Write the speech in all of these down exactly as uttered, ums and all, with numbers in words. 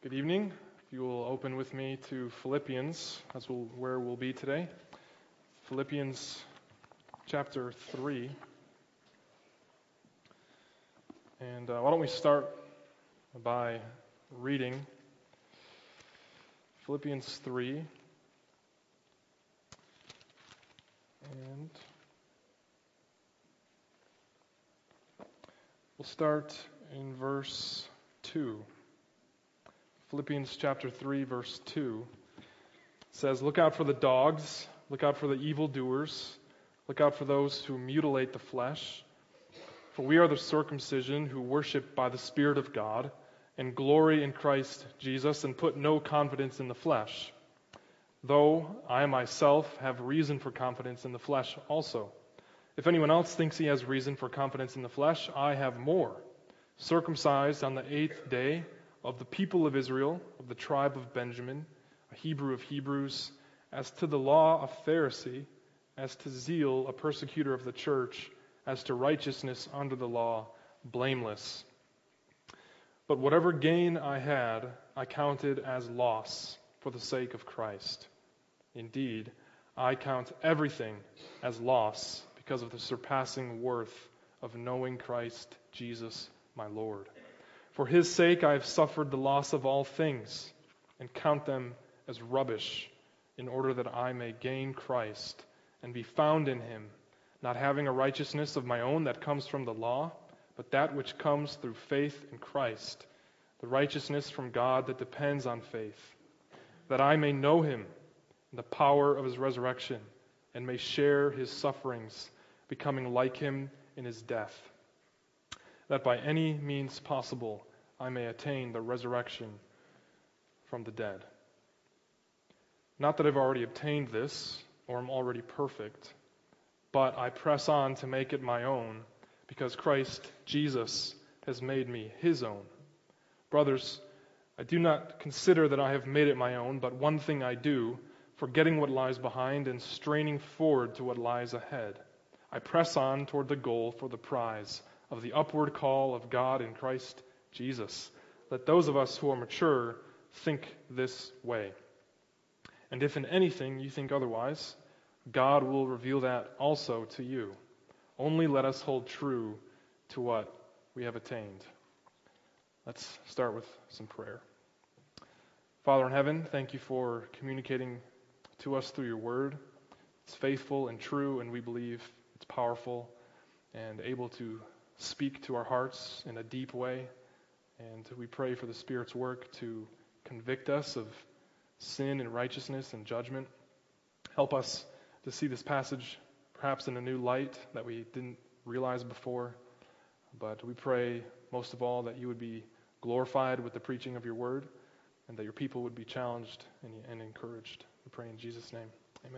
Good evening. If you will open with me to Philippians, that's where we'll be today. Philippians chapter three. And uh, why don't we start by reading Philippians three. And we'll start in verse two. Philippians chapter three, verse two says, "Look out for the dogs, look out for the evildoers, look out for those who mutilate the flesh. For we are the circumcision who worship by the Spirit of God, and glory in Christ Jesus, and put no confidence in the flesh. Though I myself have reason for confidence in the flesh also. If anyone else thinks he has reason for confidence in the flesh, I have more. Circumcised on the eighth day, of the people of Israel, of the tribe of Benjamin, a Hebrew of Hebrews, as to the law, a Pharisee, as to zeal, a persecutor of the church, as to righteousness under the law, blameless. But whatever gain I had, I counted as loss for the sake of Christ. Indeed, I count everything as loss because of the surpassing worth of knowing Christ Jesus my Lord. For his sake I have suffered the loss of all things, and count them as rubbish, in order that I may gain Christ, and be found in him, not having a righteousness of my own that comes from the law, but that which comes through faith in Christ, the righteousness from God that depends on faith, that I may know him, and the power of his resurrection, and may share his sufferings, becoming like him in his death, that by any means possible I may attain the resurrection from the dead. Not that I've already obtained this, or am already perfect, but I press on to make it my own, because Christ Jesus has made me his own. Brothers, I do not consider that I have made it my own, but one thing I do, forgetting what lies behind and straining forward to what lies ahead. I press on toward the goal for the prize of the upward call of God in Christ Jesus. Let those of us who are mature think this way. And if in anything you think otherwise, God will reveal that also to you. Only let us hold true to what we have attained." Let's start with some prayer. Father in heaven, thank you for communicating to us through your word. It's faithful and true, and we believe it's powerful and able to speak to our hearts in a deep way. And we pray for the Spirit's work to convict us of sin and righteousness and judgment. Help us to see this passage perhaps in a new light that we didn't realize before. But we pray most of all that you would be glorified with the preaching of your word, and that your people would be challenged and, and encouraged. We pray in Jesus' name. Amen.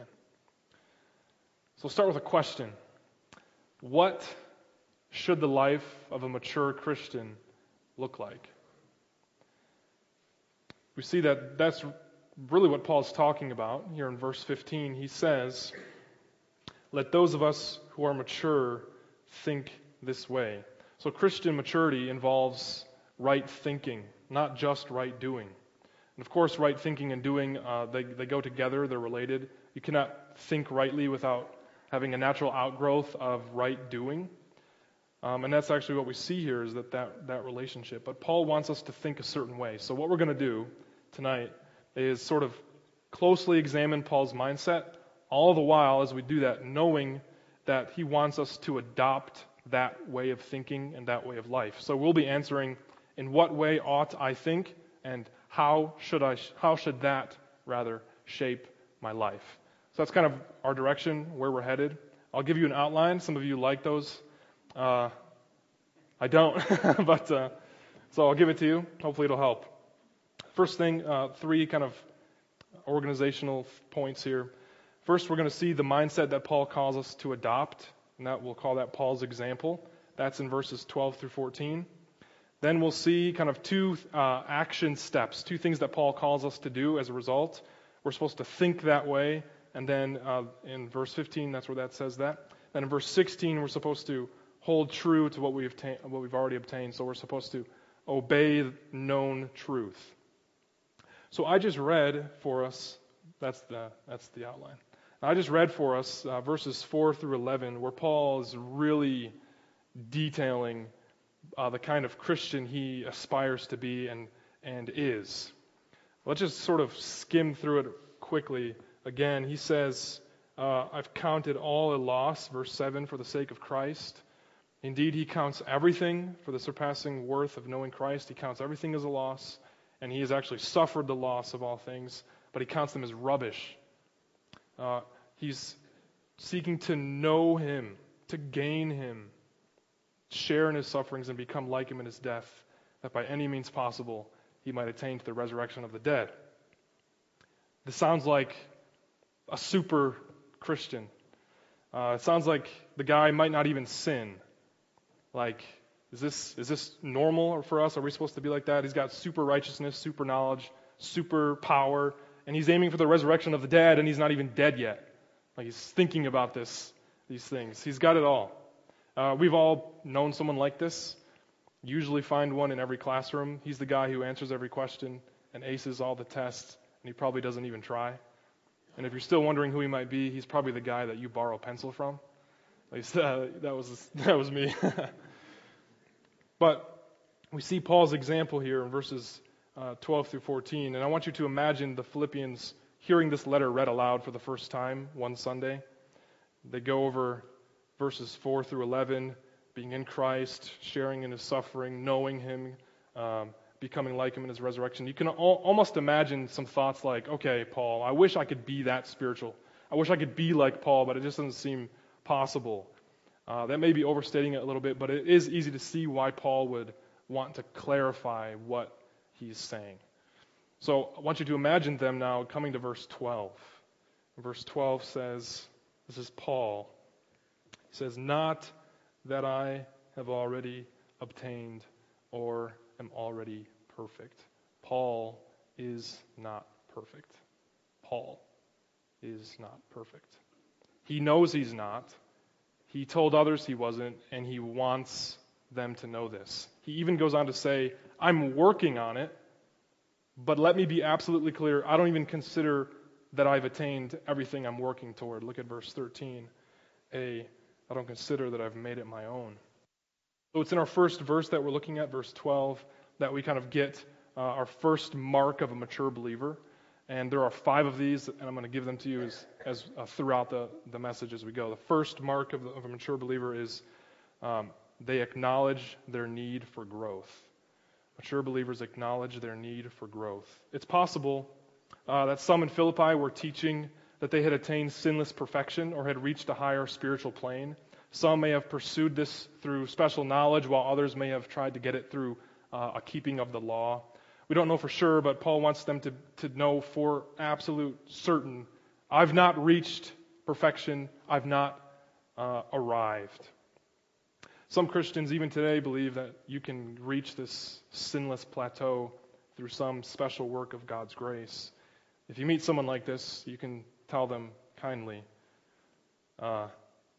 So we'll start with a question. What should the life of a mature Christian look like? We see that that's really what Paul's talking about here in verse fifteen. He says, "Let those of us who are mature think this way." So Christian maturity involves right thinking, not just right doing. And of course, right thinking and doing, uh, they, they go together, they're related. You cannot think rightly without having a natural outgrowth of right doing. Um, and that's actually what we see here, is that, that that relationship. But Paul wants us to think a certain way. So what we're going to do tonight is sort of closely examine Paul's mindset, all the while as we do that, knowing that he wants us to adopt that way of thinking and that way of life. So we'll be answering, in what way ought I think, and how should I? How should that rather shape my life? So that's kind of our direction, where we're headed. I'll give you an outline. Some of you like those. Uh, I don't, but uh, so I'll give it to you. Hopefully it'll help. First thing, uh, three kind of organizational points here. First, we're going to see the mindset that Paul calls us to adopt, and that we'll call that Paul's example. That's in verses twelve through fourteen. Then we'll see kind of two uh, action steps, two things that Paul calls us to do as a result. We're supposed to think that way, and then uh, in verse fifteen, that's where that says that. Then in verse sixteen, we're supposed to hold true to what we've ta- what we've already obtained. So we're supposed to obey known truth. So I just read for us, that's the, that's the outline. I just read for us uh, verses four through eleven, where Paul is really detailing uh, the kind of Christian he aspires to be and, and is. Let's just sort of skim through it quickly. Again, he says, uh, I've counted all a loss, verse seven, for the sake of Christ. Indeed, he counts everything for the surpassing worth of knowing Christ. He counts everything as a loss, and he has actually suffered the loss of all things, but he counts them as rubbish. Uh, he's seeking to know him, to gain him, share in his sufferings, and become like him in his death, that by any means possible he might attain to the resurrection of the dead. This sounds like a super Christian. Uh, it sounds like the guy might not even sin. Like, is this is this normal for us? Are we supposed to be like that? He's got super righteousness, super knowledge, super power, and he's aiming for the resurrection of the dead, and he's not even dead yet. Like, he's thinking about this, these things. He's got it all. Uh, we've all known someone like this. Usually find one in every classroom. He's the guy who answers every question and aces all the tests, and he probably doesn't even try. And if you're still wondering who he might be, he's probably the guy that you borrow a pencil from. At least uh, that was that was me. But we see Paul's example here in verses uh, twelve through fourteen, and I want you to imagine the Philippians hearing this letter read aloud for the first time one Sunday. They go over verses four through eleven, being in Christ, sharing in his suffering, knowing him, um, becoming like him in his resurrection. You can al- almost imagine some thoughts like, okay, Paul, I wish I could be that spiritual. I wish I could be like Paul, but it just doesn't seem possible. Uh, that may be overstating it a little bit, but it is easy to see why Paul would want to clarify what he's saying. So I want you to imagine them now coming to verse twelve. Verse twelve says, this is Paul. He says, not that I have already obtained or am already perfect. Paul is not perfect. Paul is not perfect. He knows he's not. He told others he wasn't, and he wants them to know this. He even goes on to say, I'm working on it, but let me be absolutely clear, I don't even consider that I've attained everything I'm working toward. Look at verse thirteen. A, I don't consider that I've made it my own. So it's in our first verse that we're looking at, verse twelve, that we kind of get uh, our first mark of a mature believer. And there are five of these, and I'm going to give them to you as, as uh, throughout the, the message as we go. The first mark of, the, of a mature believer is um, they acknowledge their need for growth. Mature believers acknowledge their need for growth. It's possible uh, that some in Philippi were teaching that they had attained sinless perfection or had reached a higher spiritual plane. Some may have pursued this through special knowledge, while others may have tried to get it through uh, a keeping of the law. We don't know for sure, but Paul wants them to, to know for absolute certain, I've not reached perfection, I've not uh, arrived. Some Christians, even today, believe that you can reach this sinless plateau through some special work of God's grace. If you meet someone like this, you can tell them kindly, uh,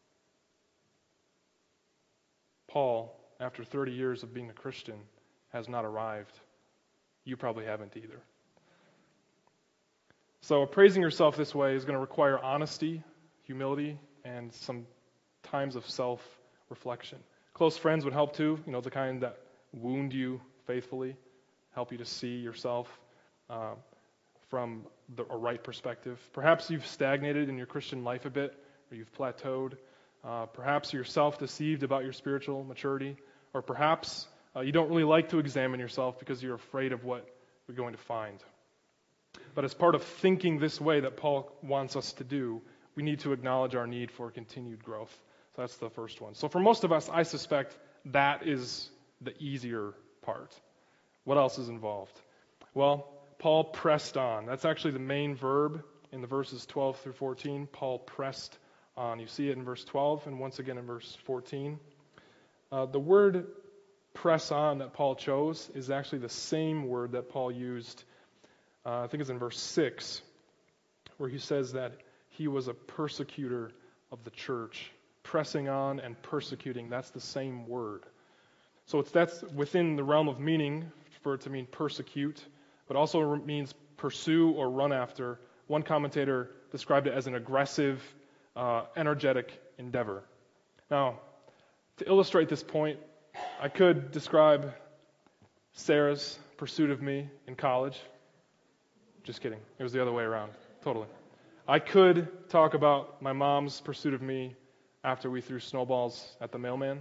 Paul, after thirty years of being a Christian, has not arrived. You probably haven't either. So appraising yourself this way is going to require honesty, humility, and some times of self-reflection. Close friends would help too, you know, the kind that wound you faithfully, help you to see yourself uh, from the, a right perspective. Perhaps you've stagnated in your Christian life a bit, or you've plateaued. Uh, perhaps you're self-deceived about your spiritual maturity, or perhaps uh, you don't really like to examine yourself because you're afraid of what you're going to find. But as part of thinking this way that Paul wants us to do, we need to acknowledge our need for continued growth. So that's the first one. So for most of us, I suspect that is the easier part. What else is involved? Well, Paul pressed on. That's actually the main verb in the verses twelve through fourteen. Paul pressed on. You see it in verse twelve and once again in verse fourteen. Uh, the word press on that Paul chose is actually the same word that Paul used, uh, I think it's in verse six, where he says that he was a persecutor of the church. Pressing on and persecuting, that's the same word. So it's that's within the realm of meaning for it to mean persecute, but also means pursue or run after. One commentator described it as an aggressive, uh, energetic endeavor. Now, to illustrate this point, I could describe Sarah's pursuit of me in college. Just kidding. It was the other way around. Totally. I could talk about my mom's pursuit of me after we threw snowballs at the mailman.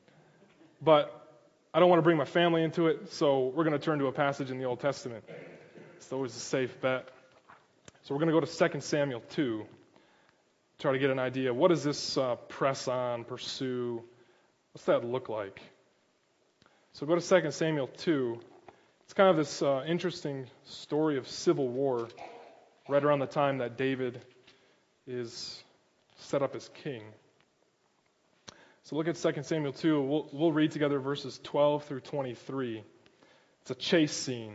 But I don't want to bring my family into it, so we're going to turn to a passage in the Old Testament. It's always a safe bet. So we're going to go to Second Samuel two, try to get an idea. What does this uh, press on, pursue, what's that look like? So go to Second Samuel two. It's kind of this uh, interesting story of civil war right around the time that David is set up as king. So look at Second Samuel two. We'll, we'll read together verses twelve through twenty-three. It's a chase scene.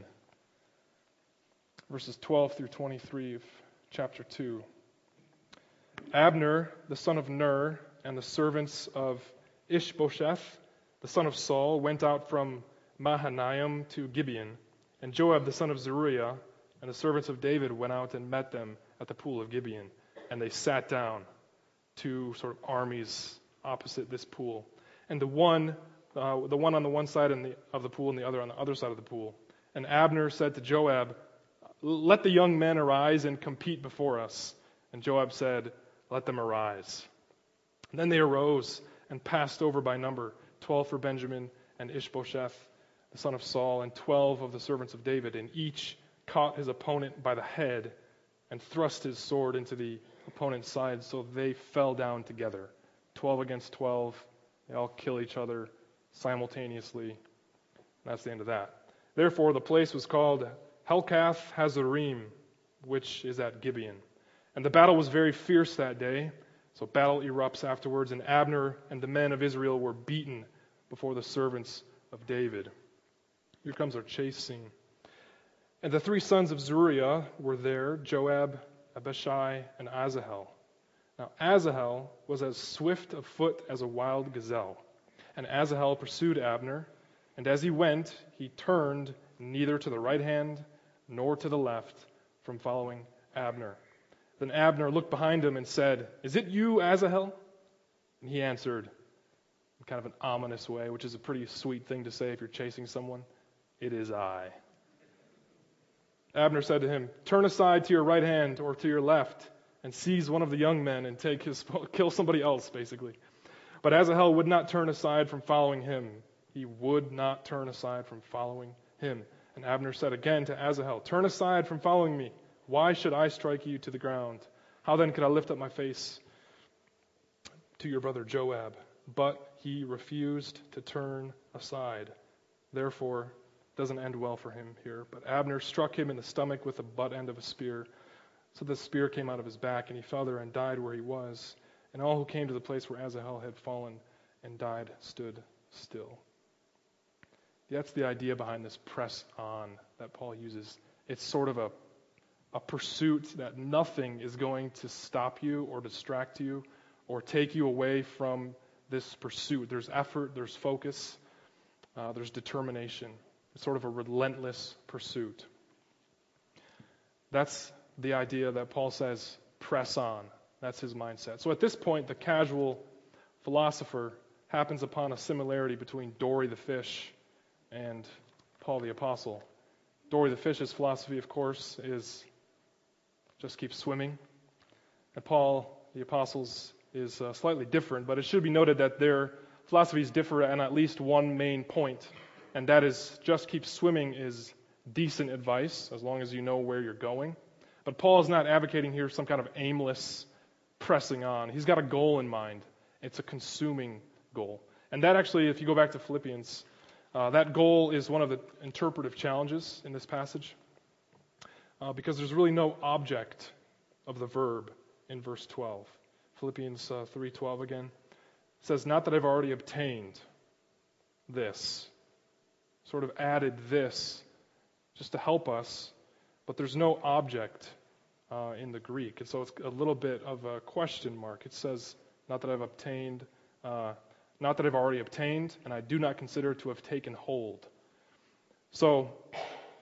Verses twelve through twenty-three of chapter two. Abner, the son of Ner, and the servants of Ishbosheth, the son of Saul, went out from Mahanaim to Gibeon. And Joab, the son of Zeruiah, and the servants of David went out and met them at the pool of Gibeon. And they sat down, two sort of armies opposite this pool. And the one, uh, the one on the one side and the, of the pool and the other on the other side of the pool. And Abner said to Joab, "Let the young men arise and compete before us." And Joab said, "Let them arise." And then they arose and passed over by number, twelve for Benjamin and Ishbosheth, the son of Saul, and twelve of the servants of David. And each caught his opponent by the head and thrust his sword into the opponent's side, so they fell down together. Twelve against twelve. They all kill each other simultaneously. And that's the end of that. Therefore, the place was called Helkath Hazarim, which is at Gibeon. And the battle was very fierce that day. So battle erupts afterwards, and Abner and the men of Israel were beaten before the servants of David. Here comes our chase scene. And the three sons of Zeruiah were there, Joab, Abishai, and Asahel. Now Asahel was as swift of foot as a wild gazelle. And Asahel pursued Abner, and as he went, he turned neither to the right hand nor to the left from following Abner. Then Abner looked behind him and said, "Is it you, Asahel?" And he answered in kind of an ominous way, which is a pretty sweet thing to say if you're chasing someone. "It is I." Abner said to him, "Turn aside to your right hand or to your left and seize one of the young men and take his kill somebody else," basically. But Asahel would not turn aside from following him. He would not turn aside from following him. And Abner said again to Asahel, "Turn aside from following me. Why should I strike you to the ground? How then could I lift up my face to your brother Joab?" But he refused to turn aside. Therefore, it doesn't end well for him here. But Abner struck him in the stomach with the butt end of a spear. So the spear came out of his back, and he fell there and died where he was. And all who came to the place where Asahel had fallen and died stood still. That's the idea behind this press on that Paul uses. It's sort of a, a pursuit that nothing is going to stop you or distract you or take you away from this pursuit. There's effort, there's focus, uh, there's determination. It's sort of a relentless pursuit. That's the idea that Paul says, press on. That's his mindset. So at this point, the casual philosopher happens upon a similarity between Dory the fish and Paul the apostle. Dory the fish's philosophy, of course, is just keep swimming. And Paul the apostle's is uh, slightly different, but it should be noted that their philosophies differ on at least one main point, and that is just keep swimming is decent advice as long as you know where you're going. But Paul is not advocating here some kind of aimless pressing on. He's got a goal in mind. It's a consuming goal. And that actually, if you go back to Philippians, uh, that goal is one of the interpretive challenges in this passage uh, because there's really no object of the verb in verse twelve. Philippians uh, three twelve again. It says, "Not that I've already obtained this." Sort of added this just to help us, but there's no object uh, in the Greek. And so it's a little bit of a question mark. It says, "Not that I've obtained, uh, not that I've already obtained, and I do not consider to have taken hold." So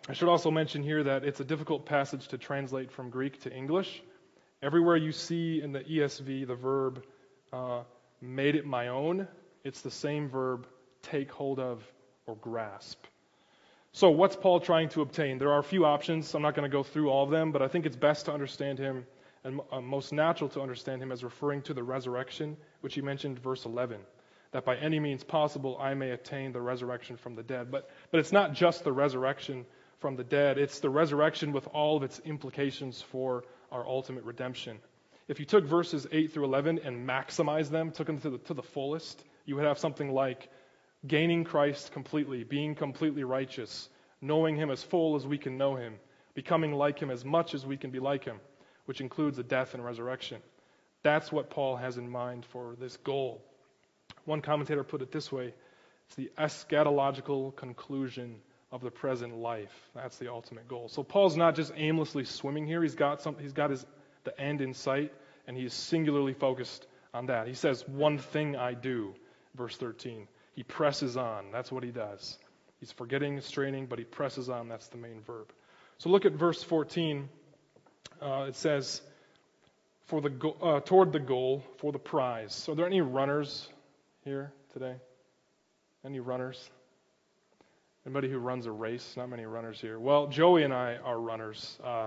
I should also mention here that it's a difficult passage to translate from Greek to English. Everywhere you see in the E S V the verb uh, made it my own, it's the same verb take hold of or grasp. So what's Paul trying to obtain? There are a few options. I'm not going to go through all of them, but I think it's best to understand him and uh, most natural to understand him as referring to the resurrection, which he mentioned verse eleven, that by any means possible I may attain the resurrection from the dead. But but it's not just the resurrection from the dead, it's the resurrection with all of its implications for our ultimate redemption. If you took verses eight through eleven and maximized them, took them to the, to the fullest, you would have something like gaining Christ completely, being completely righteous, knowing him as full as we can know him, becoming like him as much as we can be like him, which includes a death and resurrection. That's what Paul has in mind for this goal. One commentator put it this way: it's the eschatological conclusion of the present life. That's the ultimate goal. So Paul's not just aimlessly swimming here. He's got some, he's got his the end in sight, and he's singularly focused on that. He says, "One thing I do," verse thirteen. He presses on. That's what he does. He's forgetting, straining, but he presses on. That's the main verb. So look at verse fourteen. Uh, it says, "For the go- uh, toward the goal, for the prize." So are there any runners here today? Any runners? Anybody who runs a race? Not many runners here. Well, Joey and I are runners. Uh,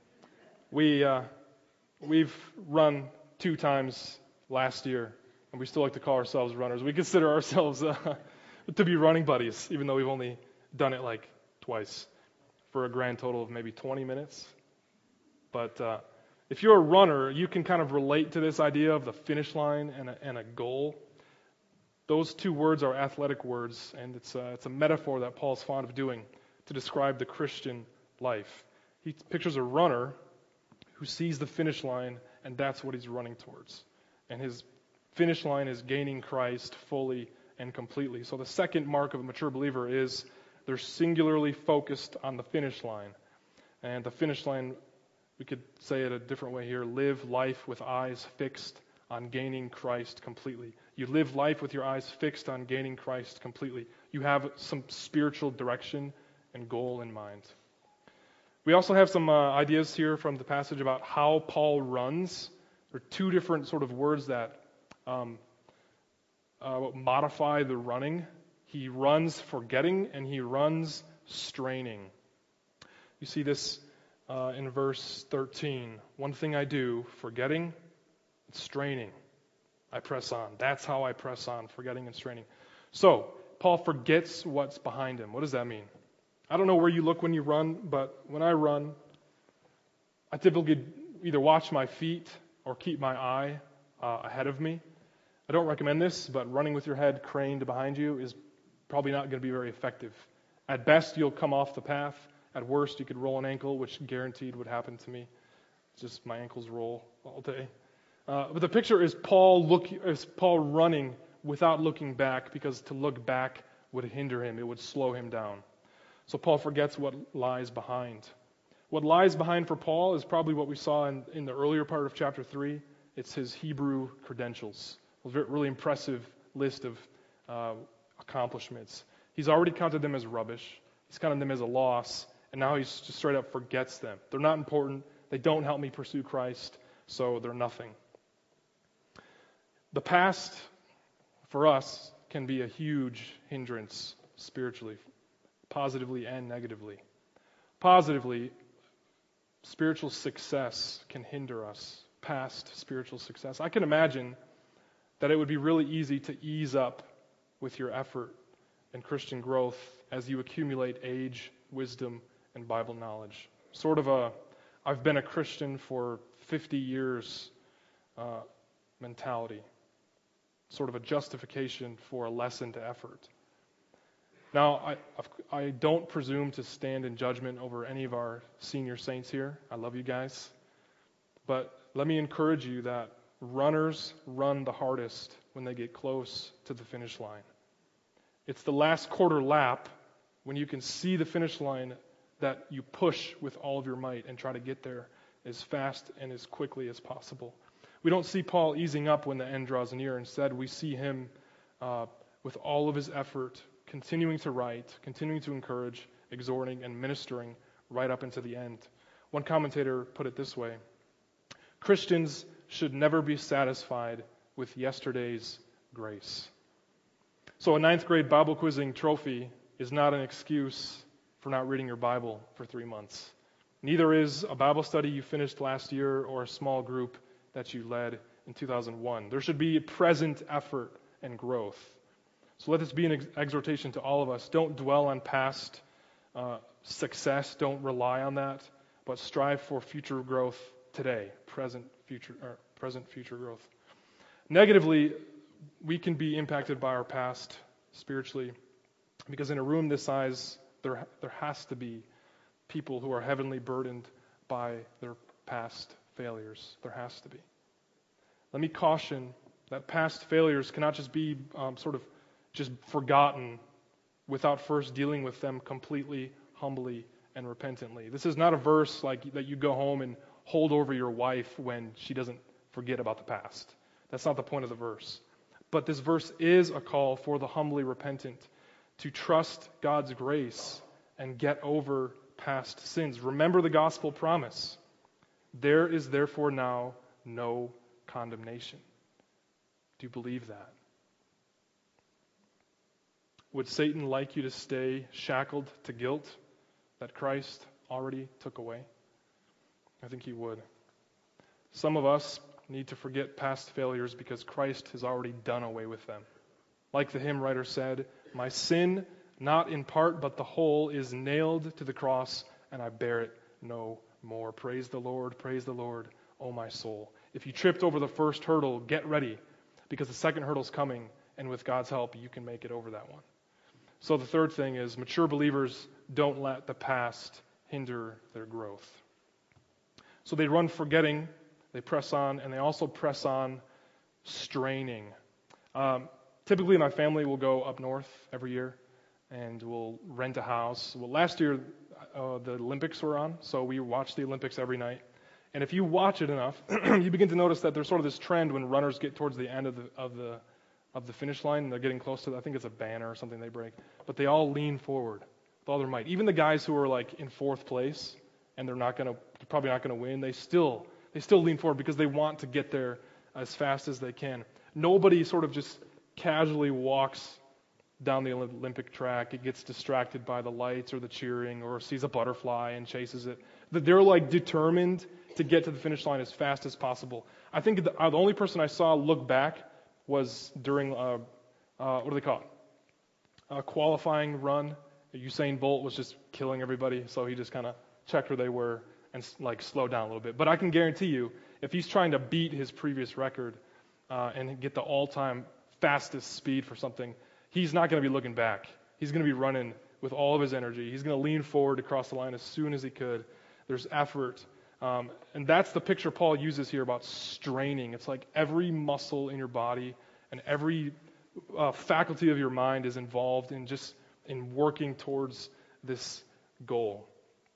we uh, we've run two times last year, and we still like to call ourselves runners. We consider ourselves uh, to be running buddies, even though we've only done it like twice, for a grand total of maybe twenty minutes. But uh, if you're a runner, you can kind of relate to this idea of the finish line and a, and a goal. Those two words are athletic words, and it's a, it's a metaphor that Paul's fond of doing to describe the Christian life. He pictures a runner who sees the finish line, and that's what he's running towards. And his finish line is gaining Christ fully and completely. So the second mark of a mature believer is they're singularly focused on the finish line. And the finish line, we could say it a different way here: live life with eyes fixed on gaining Christ completely. You live life with your eyes fixed on gaining Christ completely. You have some spiritual direction and goal in mind. We also have some uh, ideas here from the passage about how Paul runs. There are two different sort of words that um, uh, modify the running. He runs forgetting, and he runs straining. You see this uh, in verse thirteen. One thing I do, forgetting, straining, I press on. That's how I press on, forgetting and straining. So, Paul forgets what's behind him. What does that mean? I don't know where you look when you run, but when I run, I typically either watch my feet or keep my eye uh, ahead of me. I don't recommend this, but running with your head craned behind you is probably not going to be very effective. At best, you'll come off the path. At worst, you could roll an ankle, which guaranteed would happen to me. It's just my ankles roll all day. Uh, but the picture is Paul look is Paul running without looking back, because to look back would hinder him. It would slow him down. So Paul forgets what lies behind. What lies behind for Paul is probably what we saw in, in the earlier part of chapter three. It's his Hebrew credentials. A really impressive list of uh, accomplishments. He's already counted them as rubbish. He's counted them as a loss, and now he just straight up forgets them. They're not important. They don't help me pursue Christ, so they're nothing. The past, for us, can be a huge hindrance spiritually, positively and negatively. Positively, spiritual success can hinder us, past spiritual success. I can imagine that it would be really easy to ease up with your effort and Christian growth as you accumulate age, wisdom, and Bible knowledge. Sort of a, I've been a Christian for fifty years uh, mentality. Sort of a justification for a lessened effort. Now, I, I don't presume to stand in judgment over any of our senior saints here. I love you guys. But let me encourage you that runners run the hardest when they get close to the finish line. It's the last quarter lap, when you can see the finish line, that you push with all of your might and try to get there as fast and as quickly as possible. We don't see Paul easing up when the end draws near. Instead, we see him uh, with all of his effort, continuing to write, continuing to encourage, exhorting, and ministering right up into the end. One commentator put it this way: Christians should never be satisfied with yesterday's grace. So a ninth grade Bible quizzing trophy is not an excuse for not reading your Bible for three months. Neither is a Bible study you finished last year or a small group that you led in two thousand one. There should be present effort and growth. So let this be an ex- exhortation to all of us. Don't dwell on past uh, success. Don't rely on that, but strive for future growth today, present future, or present future growth. Negatively, we can be impacted by our past spiritually, because in a room this size, there there has to be people who are heavenly burdened by their past failures. There has to be. Let me caution that past failures cannot just be um, sort of just forgotten without first dealing with them completely, humbly, and repentantly. This is not a verse like that you go home and hold over your wife when she doesn't forget about the past. That's not the point of the verse. But this verse is a call for the humbly repentant to trust God's grace and get over past sins. Remember the gospel promise. There is therefore now no condemnation. Do you believe that? Would Satan like you to stay shackled to guilt that Christ already took away? I think he would. Some of us need to forget past failures because Christ has already done away with them. Like the hymn writer said, "My sin, not in part but the whole, is nailed to the cross, and I bear it no more." Praise the Lord, praise the Lord, O my soul. If you tripped over the first hurdle, get ready, because the second hurdle's coming, and with God's help, you can make it over that one. So the third thing is, mature believers don't let the past hinder their growth. So they run forgetting, they press on, and they also press on straining. Um, typically, my family will go up north every year, and we'll rent a house. Well, last year, uh, the Olympics were on, so we watched the Olympics every night. And if you watch it enough, you begin to notice that there's sort of this trend when runners get towards the end of the of the of the finish line, and they're getting close to, I think it's a banner or something they break, but they all lean forward with all their might. Even the guys who are like in fourth place, and they're not going to, probably not going to win, they still they still lean forward because they want to get there as fast as they can. Nobody sort of just casually walks down the Olympic track. It gets distracted by the lights or the cheering or sees a butterfly and chases it. They're like determined to get to the finish line as fast as possible. I think the, uh, the only person I saw look back was during, uh, uh, what do they call it? A qualifying run. Usain Bolt was just killing everybody, so he just kind of checked where they were and like slowed down a little bit. But I can guarantee you, if he's trying to beat his previous record uh, and get the all-time fastest speed for something, he's not going to be looking back. He's going to be running with all of his energy. He's going to lean forward to cross the line as soon as he could. There's effort. Um, and that's the picture Paul uses here about straining. It's like every muscle in your body and every uh, faculty of your mind is involved in just in working towards this goal.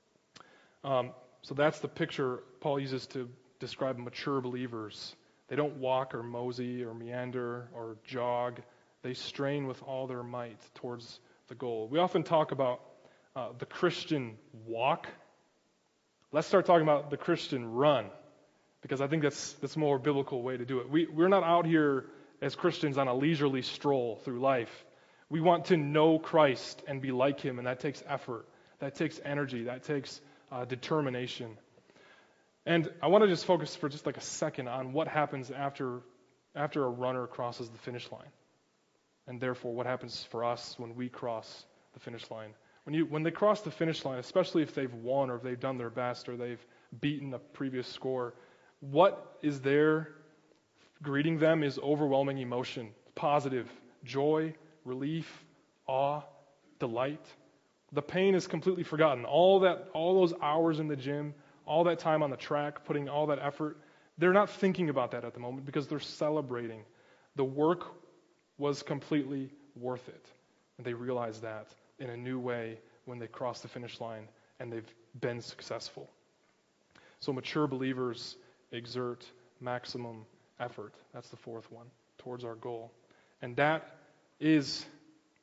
Um, so that's the picture Paul uses to describe mature believers. They don't walk or mosey or meander or jog. They strain with all their might towards the goal. We often talk about uh, the Christian walk. Let's start talking about the Christian run, because I think that's that's a more biblical way to do it. We, we're not out here as Christians on a leisurely stroll through life. We want to know Christ and be like Him, and that takes effort. That takes energy. That takes uh, determination. And I want to just focus for just like a second on what happens after after a runner crosses the finish line, and therefore what happens for us when we cross the finish line. When you when they cross the finish line, especially if they've won or if they've done their best or they've beaten a previous score, what is there greeting them is overwhelming emotion, positive joy, relief, awe, delight. The pain is completely forgotten. All that, all those hours in the gym, all that time on the track, putting all that effort, they're not thinking about that at the moment because they're celebrating. The work was completely worth it, and they realize that in a new way when they cross the finish line and they've been successful. So mature believers exert maximum effort. That's the fourth one, towards our goal. And that is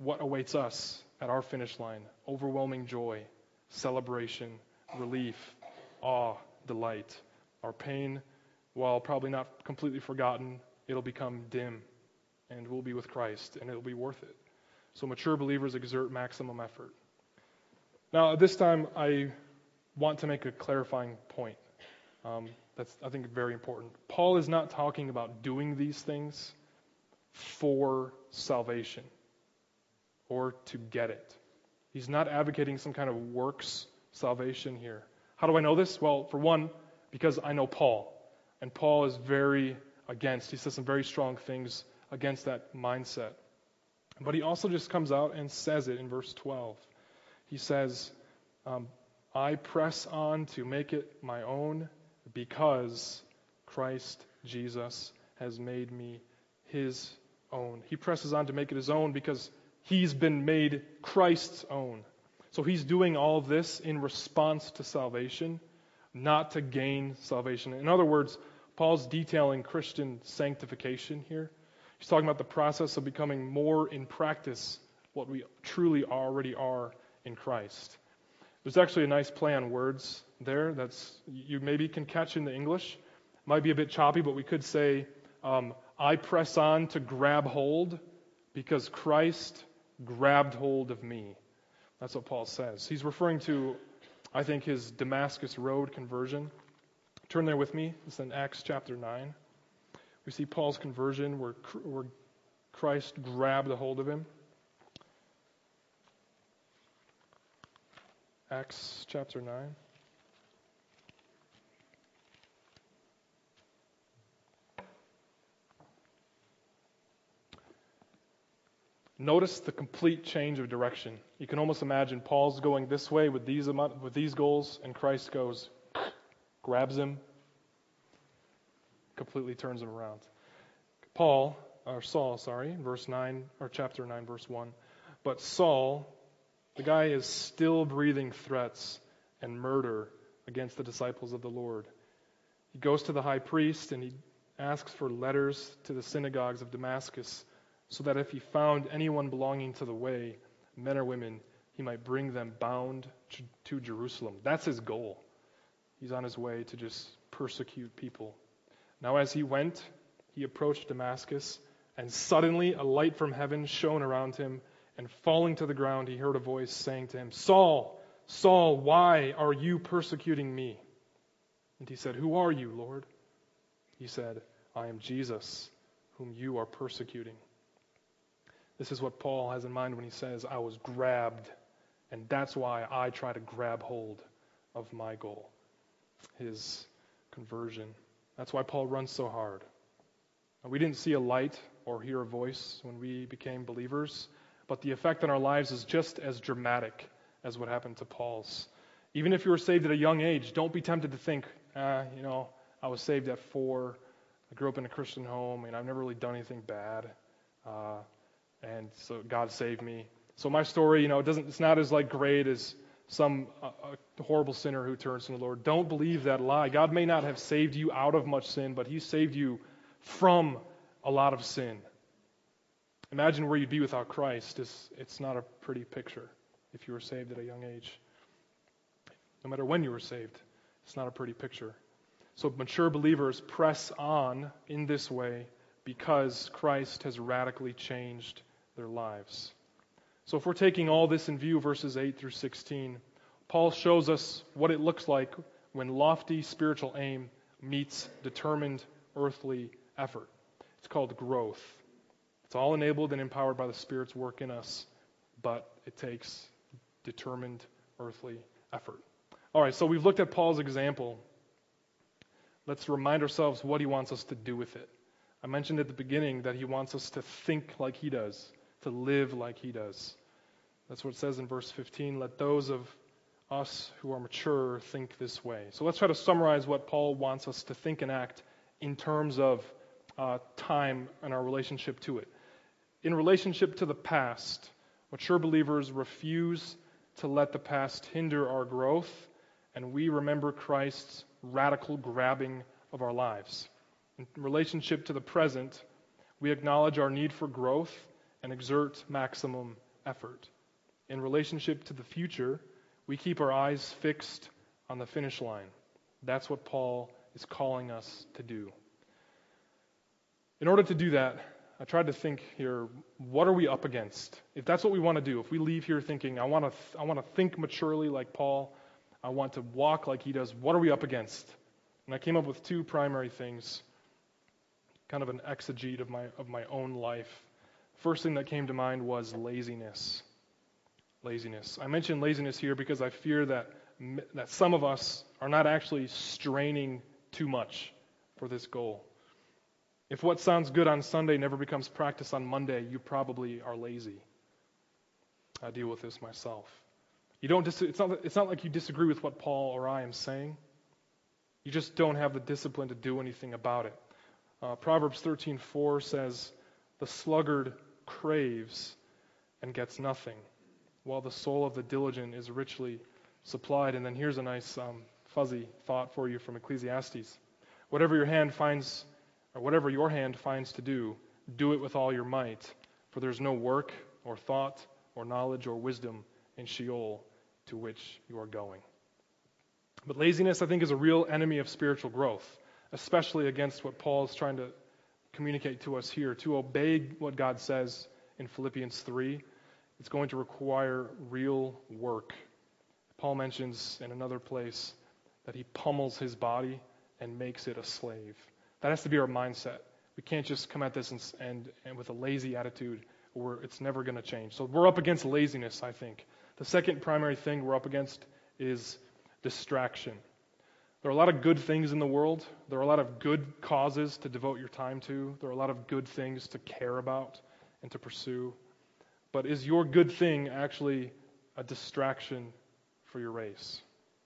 what awaits us at our finish line: overwhelming joy, celebration, relief, awe, delight. Our pain, while probably not completely forgotten, it'll become dim, and we'll be with Christ, and it'll be worth it. So mature believers exert maximum effort. Now, at this time, I want to make a clarifying point. Um, that's, I think, very important. Paul is not talking about doing these things for salvation or to get it. He's not advocating some kind of works salvation here. How do I know this? Well, for one, because I know Paul. And Paul is very against, he says some very strong things against that mindset. But he also just comes out and says it in verse twelve. He says, um, I press on to make it my own because Christ Jesus has made me his own. He presses on to make it his own because he's been made Christ's own. So he's doing all of this in response to salvation, not to gain salvation. In other words, Paul's detailing Christian sanctification here. He's talking about the process of becoming more in practice what we truly already are in Christ. There's actually a nice play on words there that's you maybe can catch in the English. Might be a bit choppy, but we could say, um, I press on to grab hold because Christ grabbed hold of me. That's what Paul says. He's referring to, I think, his Damascus Road conversion. Turn there with me. It's in Acts chapter nine. We see Paul's conversion where, where Christ grabbed a hold of him. Acts chapter nine. Notice the complete change of direction. You can almost imagine Paul's going this way with these amount, with these goals, and Christ goes, grabs him, completely turns him around. Paul, or Saul, sorry, verse nine, or chapter nine, verse one. But Saul, the guy is still breathing threats and murder against the disciples of the Lord. He goes to the high priest and he asks for letters to the synagogues of Damascus, so that if he found anyone belonging to the way, men or women, he might bring them bound to Jerusalem. That's his goal. He's on his way to just persecute people. Now as he went, he approached Damascus, and suddenly a light from heaven shone around him, and falling to the ground, he heard a voice saying to him, Saul, Saul, why are you persecuting me? And he said, Who are you, Lord? He said, I am Jesus, whom you are persecuting. This is what Paul has in mind when he says, I was grabbed, and that's why I try to grab hold of my goal, his conversion. That's why Paul runs so hard. We didn't see a light or hear a voice when we became believers, but the effect on our lives is just as dramatic as what happened to Paul's. Even if you were saved at a young age, don't be tempted to think, ah, you know, I was saved at four, I grew up in a Christian home, and I've never really done anything bad. Uh, And so God saved me. So my story, you know, it doesn't. It's not as like great as some uh, a horrible sinner who turns to the Lord. Don't believe that lie. God may not have saved you out of much sin, but He saved you from a lot of sin. Imagine where you'd be without Christ. It's, it's not a pretty picture if you were saved at a young age. No matter when you were saved, it's not a pretty picture. So mature believers press on in this way because Christ has radically changed their lives. So if we're taking all this in view, verses eight through sixteen, Paul shows us what it looks like when lofty spiritual aim meets determined earthly effort. It's called growth. It's all enabled and empowered by the Spirit's work in us, but it takes determined earthly effort. All right, so we've looked at Paul's example. Let's remind ourselves what he wants us to do with it. I mentioned at the beginning that he wants us to think like he does, to live like he does. That's what it says in verse fifteen. Let those of us who are mature think this way. So let's try to summarize what Paul wants us to think and act in terms of uh, time and our relationship to it. In relationship to the past, mature believers refuse to let the past hinder our growth, and we remember Christ's radical grabbing of our lives. In relationship to the present, we acknowledge our need for growth and exert maximum effort. In relationship to the future, we keep our eyes fixed on the finish line. That's what Paul is calling us to do. In order to do that, I tried to think here, what are we up against? If that's what we want to do, if we leave here thinking, I want to th- I want to think maturely like Paul, I want to walk like he does, what are we up against? And I came up with two primary things, kind of an exegete of my of my own life. First thing that came to mind was laziness. Laziness. I mention laziness here because I fear that that some of us are not actually straining too much for this goal. If what sounds good on Sunday never becomes practice on Monday, you probably are lazy. I deal with this myself. You don't. Dis- it's not. It's not like you disagree with what Paul or I am saying. You just don't have the discipline to do anything about it. Uh, Proverbs thirteen four says, "The sluggard craves and gets nothing, while the soul of the diligent is richly supplied." And then here's a nice um, fuzzy thought for you from Ecclesiastes: "Whatever your hand finds, or whatever your hand finds to do, do it with all your might, for there's no work or thought or knowledge or wisdom in Sheol to which you are going." But laziness, I think, is a real enemy of spiritual growth, especially against what Paul is trying to communicate to us here. To obey what God says in Philippians three, it's going to require real work. Paul mentions in another place that he pummels his body and makes it a slave. That has to be our mindset. We can't just come at this and, and, and with a lazy attitude where it's never going to change. So we're up against laziness, I think. The second primary thing we're up against is distraction. There are a lot of good things in the world. There are a lot of good causes to devote your time to. There are a lot of good things to care about and to pursue. But is your good thing actually a distraction for your race?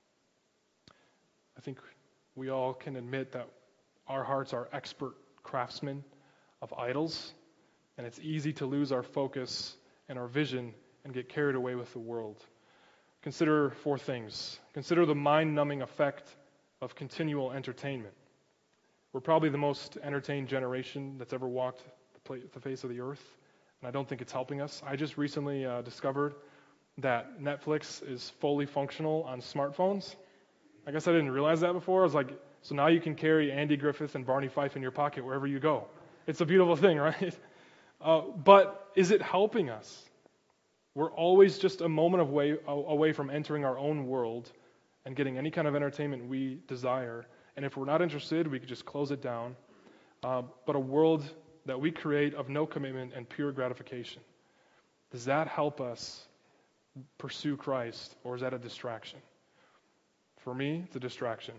I think we all can admit that our hearts are expert craftsmen of idols, and it's easy to lose our focus and our vision and get carried away with the world. Consider four things. Consider the mind-numbing effect of continual entertainment. We're probably the most entertained generation that's ever walked the, pla- the face of the earth, and I don't think it's helping us. I just recently uh, discovered that Netflix is fully functional on smartphones. I guess I didn't realize that before. I was like, so now you can carry Andy Griffith and Barney Fife in your pocket wherever you go. It's a beautiful thing, right? Uh, but is it helping us? We're always just a moment of way, away from entering our own world and getting any kind of entertainment we desire. And if we're not interested, we could just close it down. Uh, but a world that we create of no commitment and pure gratification, does that help us pursue Christ, or is that a distraction? For me, it's a distraction.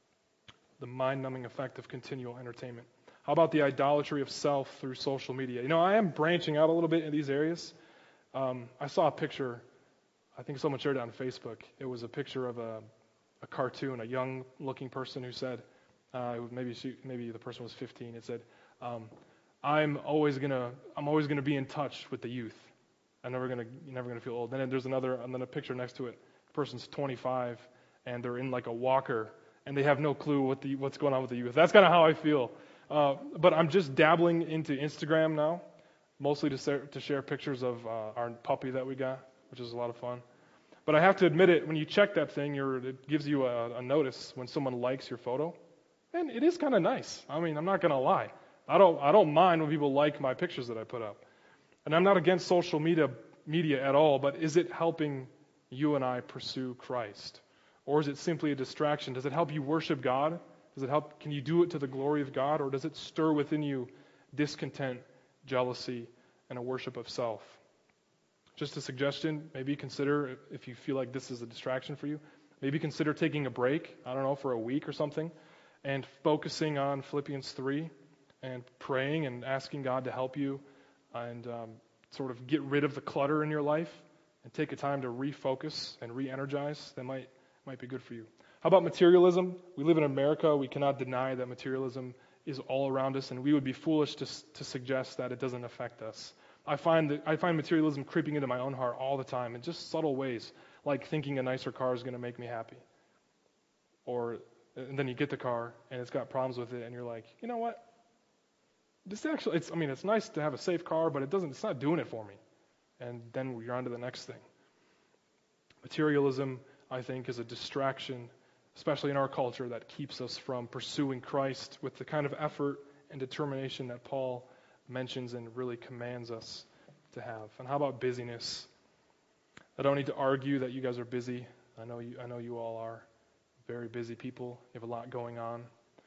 The mind-numbing effect of continual entertainment. How about the idolatry of self through social media? You know, I am branching out a little bit in these areas. Um, I saw a picture, I think someone shared it on Facebook. It was a picture of a, a cartoon, a young-looking person who said, uh, maybe she, maybe the person was fifteen. It said, um, "I'm always gonna, I'm always gonna be in touch with the youth. I'm never gonna, you're never gonna feel old." Then there's another, and then a picture next to it. The person's twenty-five, and they're in like a walker, and they have no clue what the what's going on with the youth. That's kind of how I feel. Uh, but I'm just dabbling into Instagram now, mostly to share, to share pictures of uh, our puppy that we got, which is a lot of fun. But I have to admit it, when you check that thing, you're, it gives you a, a notice when someone likes your photo, and it is kind of nice. I mean, I'm not going to lie. I don't I don't mind when people like my pictures that I put up. And I'm not against social media media at all, but is it helping you and I pursue Christ? Or is it simply a distraction? Does it help you worship God? Does it help? Can you do it to the glory of God? Or does it stir within you discontent, jealousy, and a worship of self? Just a suggestion, maybe consider, if you feel like this is a distraction for you, maybe consider taking a break, I don't know, for a week or something, and focusing on Philippians three, and praying and asking God to help you and um, sort of get rid of the clutter in your life and take a time to refocus and re-energize. That might might be good for you. How about materialism? We live in America. We cannot deny that materialism is all around us, and we would be foolish to to suggest that it doesn't affect us. I find that I find materialism creeping into my own heart all the time in just subtle ways, like thinking a nicer car is going to make me happy. Or and then you get the car and it's got problems with it, and you're like, you know what? This actually, it's I mean, it's nice to have a safe car, but it doesn't. It's not doing it for me. and then you're on to the next thing. Materialism, I think, is a distraction, especially in our culture, that keeps us from pursuing Christ with the kind of effort and determination that Paul mentions and really commands us to have. And how about busyness? I don't need to argue that you guys are busy. I know you, I know you all are very busy people. You have a lot going on.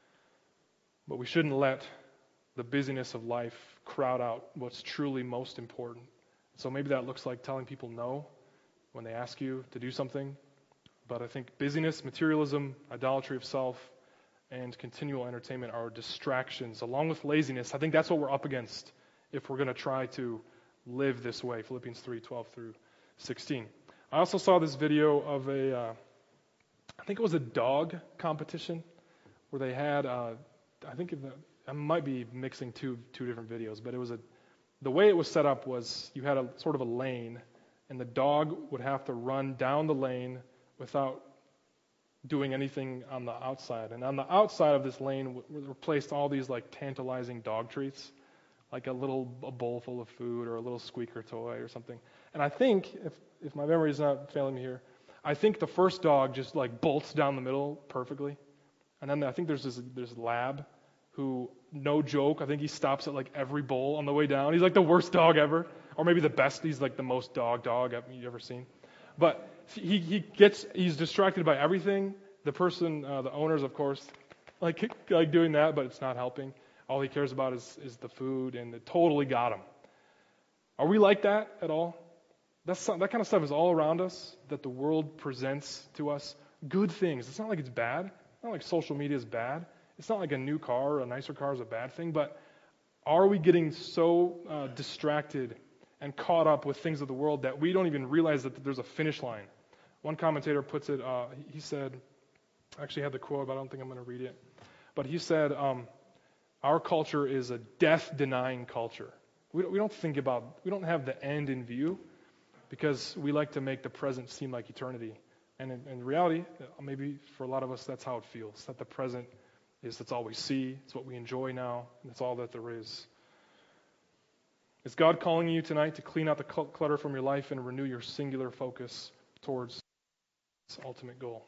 But we shouldn't let the busyness of life crowd out what's truly most important. So maybe that looks like telling people no when they ask you to do something. But I think busyness, materialism, idolatry of self, and continual entertainment are distractions, along with laziness. I think that's what we're up against if we're going to try to live this way. Philippians three, twelve through sixteen. I also saw this video of a, uh, I think it was a dog competition, where they had, uh, I think it, I might be mixing two two different videos, but it was a, the way it was set up was you had a sort of a lane, and the dog would have to run down the lane without doing anything on the outside. And on the outside of this lane were placed all these like tantalizing dog treats, like a little a bowl full of food or a little squeaker toy or something. And I think, if if my memory is not failing me here, I think the first dog just like bolts down the middle perfectly. And then I think there's this there's Lab, who, no joke, I think he stops at like every bowl on the way down. He's like the worst dog ever. Or maybe the best, he's like the most dog dog you've ever seen. But he he gets, he's distracted by everything. The person, uh, the owners, of course, like like doing that, but it's not helping. All he cares about is, is the food, and it totally got him. Are we like that at all? That's that kind of stuff is all around us that the world presents to us. Good things. It's not like it's bad. It's not like social media is bad. It's not like a new car or a nicer car is a bad thing. But are we getting so uh, distracted and caught up with things of the world that we don't even realize that there's a finish line? One commentator puts it, uh, he said, I actually had the quote, but I don't think I'm going to read it. But he said, um, our culture is a death-denying culture. We don't, we don't think about, we don't have the end in view because we like to make the present seem like eternity. And in, in reality, maybe for a lot of us, that's how it feels, that the present is that's all we see, it's what we enjoy now, and it's all that there is. Is God calling you tonight to clean out the clutter from your life and renew your singular focus towards its ultimate goal?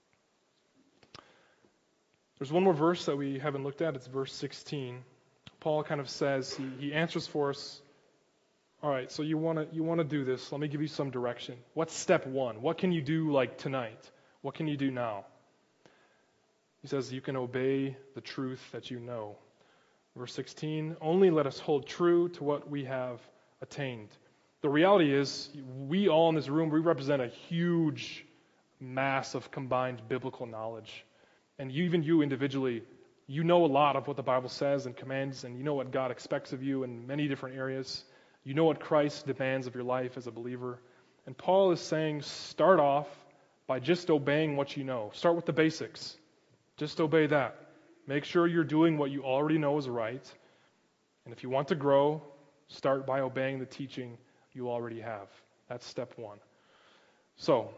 There's one more verse that we haven't looked at. It's verse sixteen. Paul kind of says, he, he answers for us, all right, so you want to you want to do this. Let me give you some direction. What's step one? What can you do like tonight? What can you do now? He says you can obey the truth that you know. Verse sixteen, only let us hold true to what we have attained. The reality is, we all in this room, we represent a huge mass of combined biblical knowledge. And you, even you individually, you know a lot of what the Bible says and commands, and you know what God expects of you in many different areas. You know what Christ demands of your life as a believer. And Paul is saying, start off by just obeying what you know. Start with the basics. Just obey that. Make sure you're doing what you already know is right. And if you want to grow, start by obeying the teaching you already have. That's step one. So,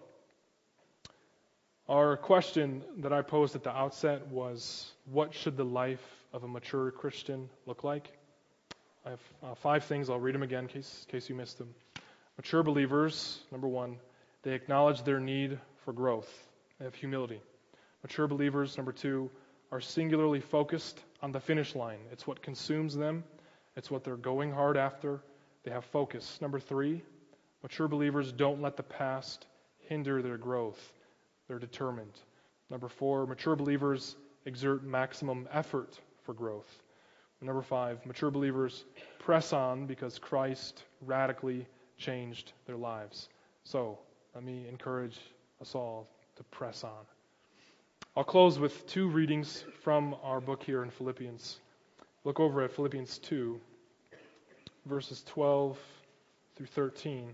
our question that I posed at the outset was, what should the life of a mature Christian look like? I have uh, five things. I'll read them again in case, in case you missed them. Mature believers, number one, they acknowledge their need for growth. They have humility. Mature believers, number two, are singularly focused on the finish line. It's what consumes them. It's what they're going hard after. They have focus. Number three, mature believers don't let the past hinder their growth. They're determined. Number four, mature believers exert maximum effort for growth. Number five, mature believers press on because Christ radically changed their lives. So, let me encourage us all to press on. I'll close with two readings from our book here in Philippians. Look over at Philippians two, verses twelve through thirteen.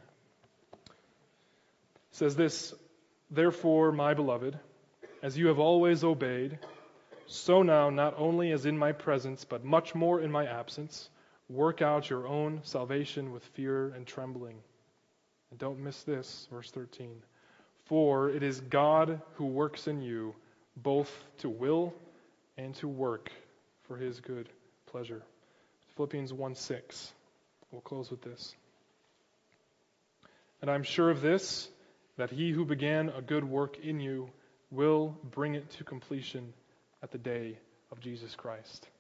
It says this, therefore, my beloved, as you have always obeyed, so now, not only as in my presence, but much more in my absence, work out your own salvation with fear and trembling. And don't miss this, verse thirteen. For it is God who works in you, both to will and to work for his good pleasure. Philippians one six. We'll close with this. And I'm sure of this, that he who began a good work in you will bring it to completion at the day of Jesus Christ.